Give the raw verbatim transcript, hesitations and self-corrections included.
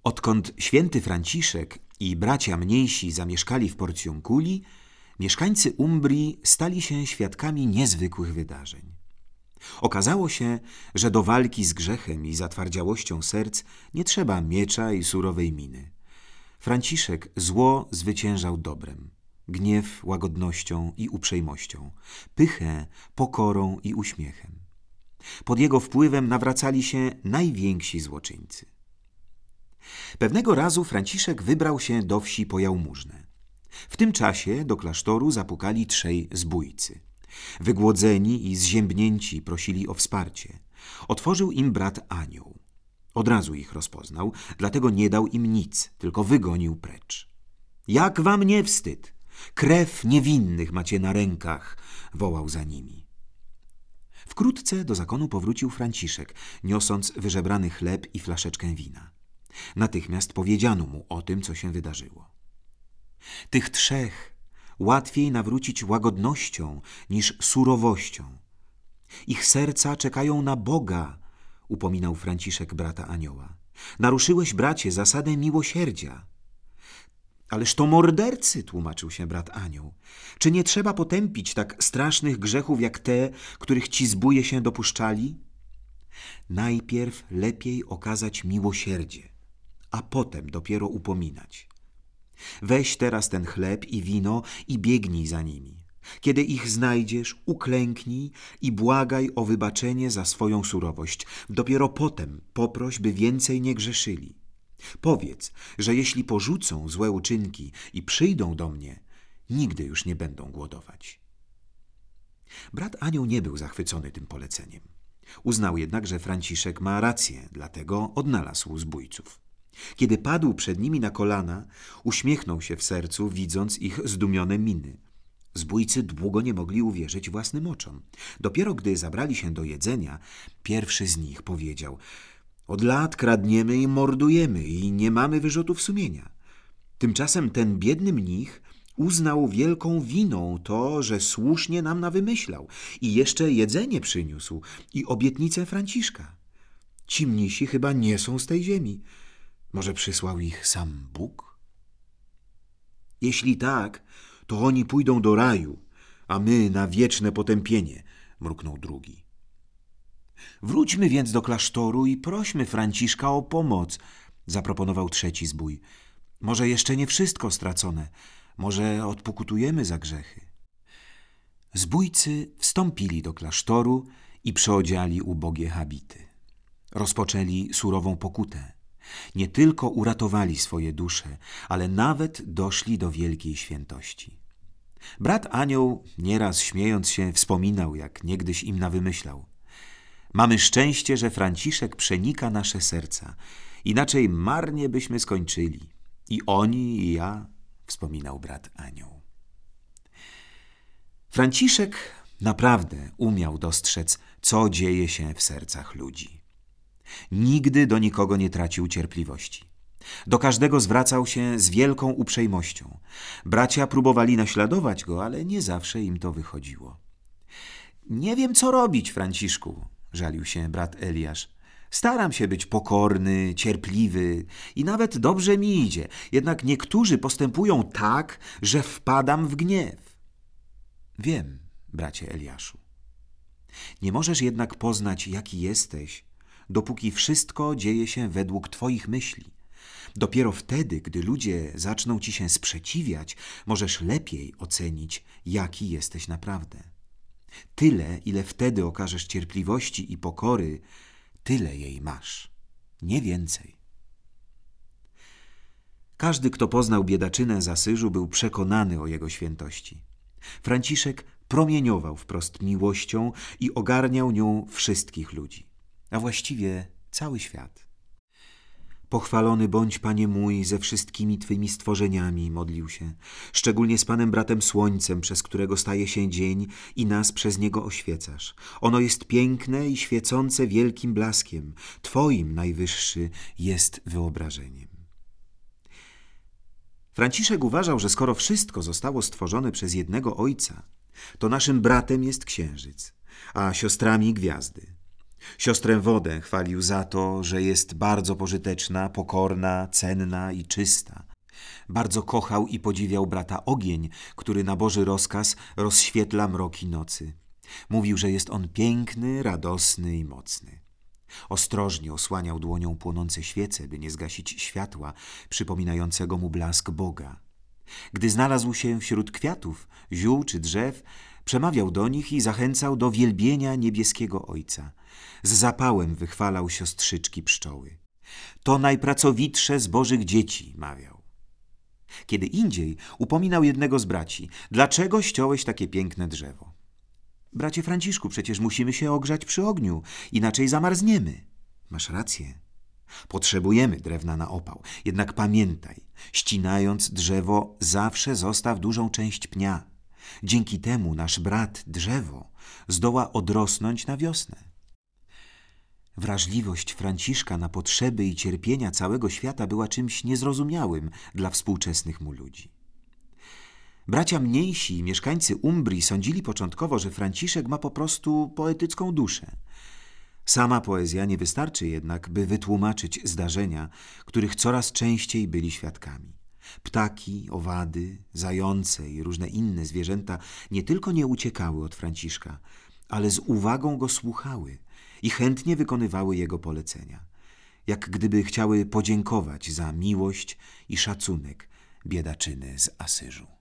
Odkąd święty Franciszek i bracia mniejsi zamieszkali w Porciunculi, mieszkańcy Umbrii stali się świadkami niezwykłych wydarzeń. Okazało się, że do walki z grzechem i zatwardziałością serc nie trzeba miecza i surowej miny. Franciszek zło zwyciężał dobrem, gniew łagodnością i uprzejmością, pychę pokorą i uśmiechem. Pod jego wpływem nawracali się najwięksi złoczyńcy. Pewnego razu Franciszek wybrał się do wsi po jałmużnę. W tym czasie do klasztoru zapukali trzej zbójcy. Wygłodzeni i zziębnięci prosili o wsparcie. Otworzył im brat Anioł. Od razu ich rozpoznał, dlatego nie dał im nic, tylko wygonił precz. Jak wam nie wstyd? Krew niewinnych macie na rękach, wołał za nimi. Wkrótce do zakonu powrócił Franciszek, niosąc wyżebrany chleb i flaszeczkę wina. Natychmiast powiedziano mu o tym, co się wydarzyło. Tych trzech łatwiej nawrócić łagodnością niż surowością. Ich serca czekają na Boga, upominał Franciszek brata Anioła. Naruszyłeś, bracie, zasadę miłosierdzia. Ależ to mordercy, tłumaczył się brat Anioł. Czy nie trzeba potępić tak strasznych grzechów jak te, których ci zbóje się dopuszczali? Najpierw lepiej okazać miłosierdzie, a potem dopiero upominać. Weź teraz ten chleb i wino i biegnij za nimi. Kiedy ich znajdziesz, uklęknij i błagaj o wybaczenie za swoją surowość. Dopiero potem poproś, by więcej nie grzeszyli. Powiedz, że jeśli porzucą złe uczynki i przyjdą do mnie, nigdy już nie będą głodować. Brat Anioł nie był zachwycony tym poleceniem. Uznał jednak, że Franciszek ma rację, dlatego odnalazł zbójców. Kiedy padł przed nimi na kolana, uśmiechnął się w sercu, widząc ich zdumione miny. Zbójcy długo nie mogli uwierzyć własnym oczom. Dopiero gdy zabrali się do jedzenia, pierwszy z nich powiedział: od lat kradniemy i mordujemy i nie mamy wyrzutów sumienia. Tymczasem ten biedny mnich uznał wielką winą to, że słusznie nam nawymyślał i jeszcze jedzenie przyniósł i obietnicę Franciszka. Ci mnisi chyba nie są z tej ziemi. Może przysłał ich sam Bóg? Jeśli tak, to oni pójdą do raju, a my na wieczne potępienie, mruknął drugi. Wróćmy więc do klasztoru i prośmy Franciszka o pomoc, zaproponował trzeci zbój. Może jeszcze nie wszystko stracone, może odpokutujemy za grzechy. Zbójcy wstąpili do klasztoru i przyodziali ubogie habity. Rozpoczęli surową pokutę. Nie tylko uratowali swoje dusze, ale nawet doszli do wielkiej świętości. Brat Anioł, nieraz śmiejąc się, wspominał, jak niegdyś im nawymyślał. Mamy szczęście, że Franciszek przenika nasze serca, inaczej marnie byśmy skończyli. I oni, i ja, wspominał brat Anioł. Franciszek naprawdę umiał dostrzec, co dzieje się w sercach ludzi. Nigdy do nikogo nie tracił cierpliwości. Do każdego zwracał się z wielką uprzejmością. Bracia próbowali naśladować go, ale nie zawsze im to wychodziło. Nie wiem, co robić, Franciszku, żalił się brat Eliasz. Staram się być pokorny, cierpliwy i nawet dobrze mi idzie, jednak niektórzy postępują tak, że wpadam w gniew. Wiem, bracie Eliaszu. Nie możesz jednak poznać, jaki jesteś, dopóki wszystko dzieje się według twoich myśli. Dopiero wtedy, gdy ludzie zaczną ci się sprzeciwiać, możesz lepiej ocenić, jaki jesteś naprawdę. Tyle, ile wtedy okażesz cierpliwości i pokory, tyle jej masz, nie więcej. Każdy, kto poznał biedaczynę z Asyżu, był przekonany o jego świętości. Franciszek promieniował wprost miłością i ogarniał nią wszystkich ludzi, a właściwie cały świat. Pochwalony bądź, Panie mój, ze wszystkimi Twymi stworzeniami, modlił się, szczególnie z Panem bratem Słońcem, przez którego staje się dzień i nas przez niego oświecasz. Ono jest piękne i świecące wielkim blaskiem. Twoim, Najwyższy, jest wyobrażeniem. Franciszek uważał, że skoro wszystko zostało stworzone przez jednego Ojca, to naszym bratem jest księżyc, a siostrami gwiazdy. Siostrę Wodę chwalił za to, że jest bardzo pożyteczna, pokorna, cenna i czysta. Bardzo kochał i podziwiał brata Ogień, który na Boży rozkaz rozświetla mroki nocy. Mówił, że jest on piękny, radosny i mocny. Ostrożnie osłaniał dłonią płonące świece, by nie zgasić światła przypominającego mu blask Boga. Gdy znalazł się wśród kwiatów, ziół czy drzew, przemawiał do nich i zachęcał do wielbienia niebieskiego Ojca. Z zapałem wychwalał siostrzyczki pszczoły. To najpracowitsze z Bożych dzieci, mawiał. Kiedy indziej upominał jednego z braci: dlaczego ściąłeś takie piękne drzewo? Bracie Franciszku, przecież musimy się ogrzać przy ogniu, inaczej zamarzniemy. Masz rację. Potrzebujemy drewna na opał. Jednak pamiętaj, ścinając drzewo, zawsze zostaw dużą część pnia. Dzięki temu nasz brat drzewo zdoła odrosnąć na wiosnę. Wrażliwość Franciszka na potrzeby i cierpienia całego świata była czymś niezrozumiałym dla współczesnych mu ludzi. Bracia mniejsi, mieszkańcy Umbrii, sądzili początkowo, że Franciszek ma po prostu poetycką duszę. Sama poezja nie wystarczy jednak, by wytłumaczyć zdarzenia, których coraz częściej byli świadkami. Ptaki, owady, zające i różne inne zwierzęta nie tylko nie uciekały od Franciszka, ale z uwagą go słuchały i chętnie wykonywały jego polecenia, jak gdyby chciały podziękować za miłość i szacunek biedaczyny z Asyżu.